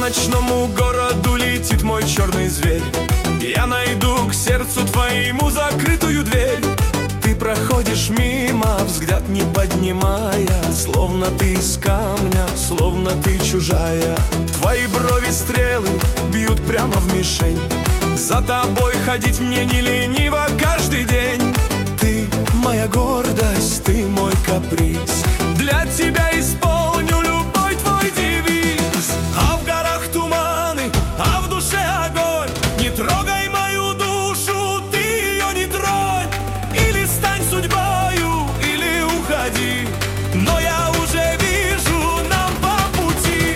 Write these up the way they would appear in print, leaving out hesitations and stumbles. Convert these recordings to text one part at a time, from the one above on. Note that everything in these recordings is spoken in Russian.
ночному городу летит мой черный зверь. Я найду к сердцу твоему закрытую дверь. Ты проходишь мимо, взгляд не поднимая, словно ты из камня, словно ты чужая. Твои брови стрелы бьют прямо в мишень. За тобой ходить мне не лениво каждый день. Ты моя гордость, ты мой каприз. Для тебя исполню любой твой девиз. А в горах туманы, а в душе огонь. Не трогай мою душу, ты ее не тронь. Или стань судьбою, или уходи. Но я уже вижу нам по пути.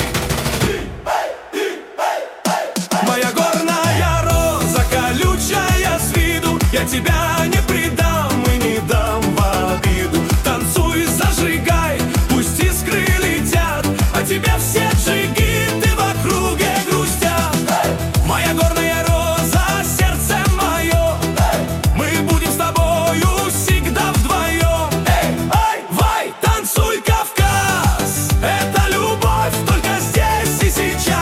Моя горная роза, колючая с виду, я тебя не предам и не дам в обиду. Танцуй, зажигай, пусть искры летят, а тебя все джигиты в округе грустят. Моя горная роза, сердце мое, мы будем с тобою всегда вдвоем. Вай, танцуй, Кавказ, это любовь только здесь и сейчас.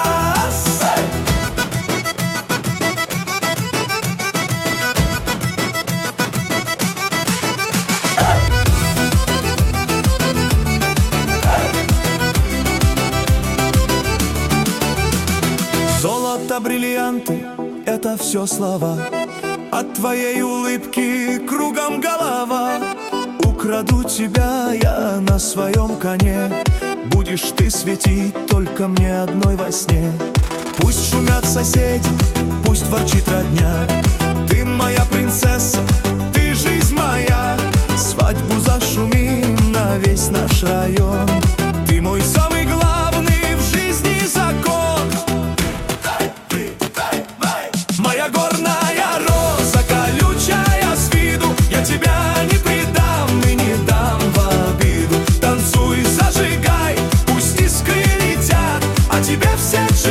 Золото, бриллианты — это все слова. От твоей улыбки кругом голова. Украду тебя я на своем коне. Будешь ты светить только мне одной во сне. Пусть шумят соседи, пусть ворчит родня. Ты моя принцесса, ты жизнь моя. Свадьбу зашумим на весь наш район. Ты мой самый главный в жизни закон. Моя горная роза, колючая с виду, я тебя не предам и не дам в обиду. Танцуй, зажигай, пусть искры летят, а тебя все